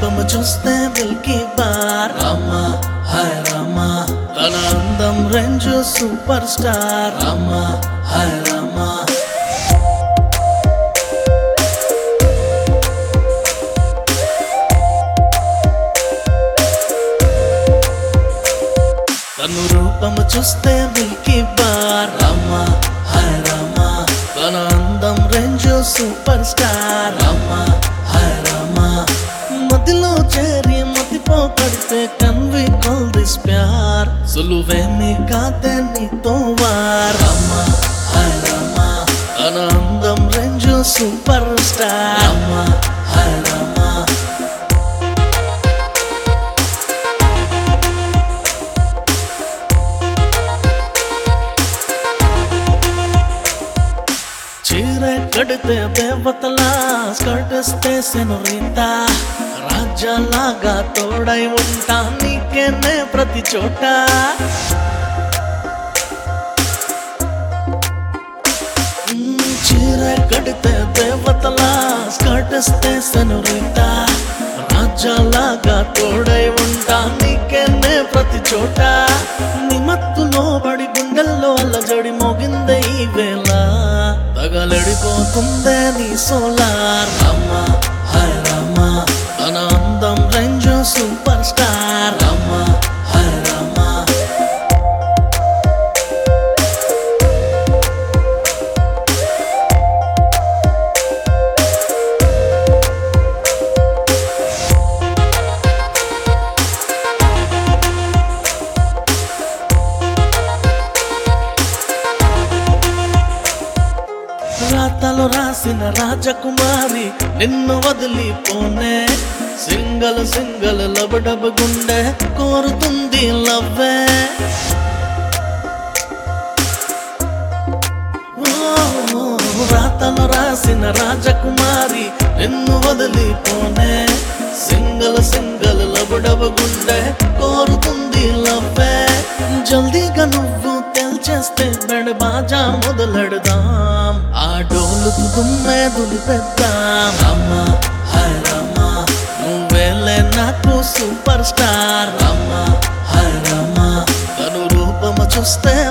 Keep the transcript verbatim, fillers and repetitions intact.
రూపము చూస్తే milky bar Rama hi Rama తన అందం range super star Rama hi Rama తను రూపము చూస్తే milky bar Rama hi Rama తన అందం range super star Rama hi Rama మదిలో చేరి మతిపో పడితే కన్వి కాల్ దిస్ ప్యార్ సులువేమి కాదే నీతో వార్ రామ హాయ్ రామ తన అందం range super star Rama hi Rama చీర కడితే దేవతలా స్కర్టిస్తే సెనోరితా రాజ్యాలాగా తోడై ఉంటా నీకేనే ప్రతి చోట చీర కడితే దేవతలా స్కర్టిస్తే సెనోరితా రాజ్యాలాగా తోడై ఉంటా నీకేనే ప్రతి చోట నిమత్తులో బడి గుండెల్లో అల్లజడి మోగిందే ఈ వేళ తగలడిపోతుందే నీ సోలార్ రామ హాయ్ రామ తన అందం range super star Rama hi Rama రాతలో రాసిన రాజకుమారి నిన్ను వదిలిపోనే సింగల్ సింగల్ లబడబ గుండె కోరుతుంది లవ్వే రాతలో రాసిన రాజకుమారి నిన్ను వదిలిపోనే సింగల్ సింగల్ లబడబ గుండె కోరుతుంది లవ్వే జల్దీగా నువ్వు తెల్చేస్తే బెడ బాజా మొదలెడదాం ఆ డోలుకు దుమ్మే దులిపెద్దాం రామ హాయ్ రామ నువ్వేలే నాకు super star Rama hi Rama తను రూపము చూస్తే